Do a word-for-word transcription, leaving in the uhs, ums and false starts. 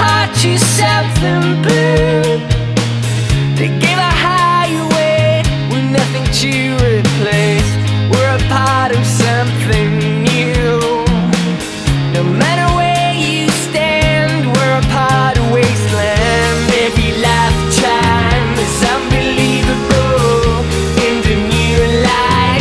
bought you something blue. They gave a highway with nothing to